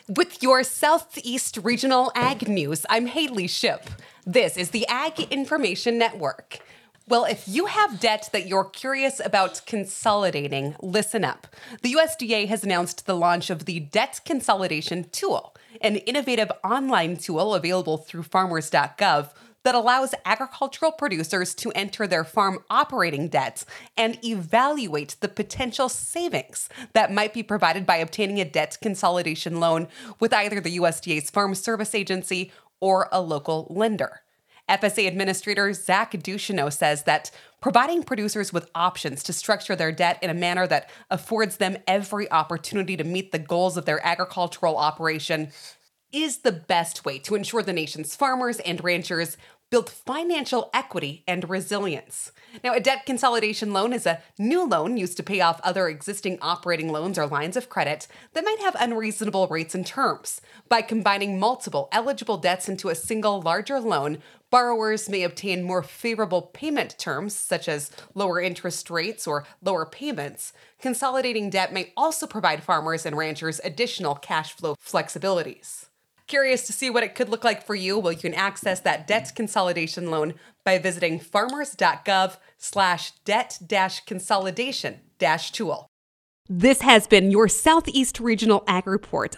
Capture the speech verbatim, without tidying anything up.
With your Southeast Regional Ag News, I'm Haley Ship. This is the Ag Information Network. Well, if you have debt that you're curious about consolidating, listen up. The U S D A has announced the launch of the Debt Consolidation Tool, an innovative online tool available through farmers dot gov that allows agricultural producers to enter their farm operating debts and evaluate the potential savings that might be provided by obtaining a debt consolidation loan with either the U S D A's Farm Service Agency or a local lender. F S A Administrator Zach Ducheneaux says that providing producers with options to structure their debt in a manner that affords them every opportunity to meet the goals of their agricultural operation is the best way to ensure the nation's farmers and ranchers build financial equity and resilience. Now, a debt consolidation loan is a new loan used to pay off other existing operating loans or lines of credit that might have unreasonable rates and terms. By combining multiple eligible debts into a single larger loan, borrowers may obtain more favorable payment terms, such as lower interest rates or lower payments. Consolidating debt may also provide farmers and ranchers additional cash flow flexibilities. Curious to see what it could look like for you? Well, you can access that debt consolidation loan by visiting farmers dot gov slash debt dash consolidation dash tool. This has been your Southeast Regional Ag Report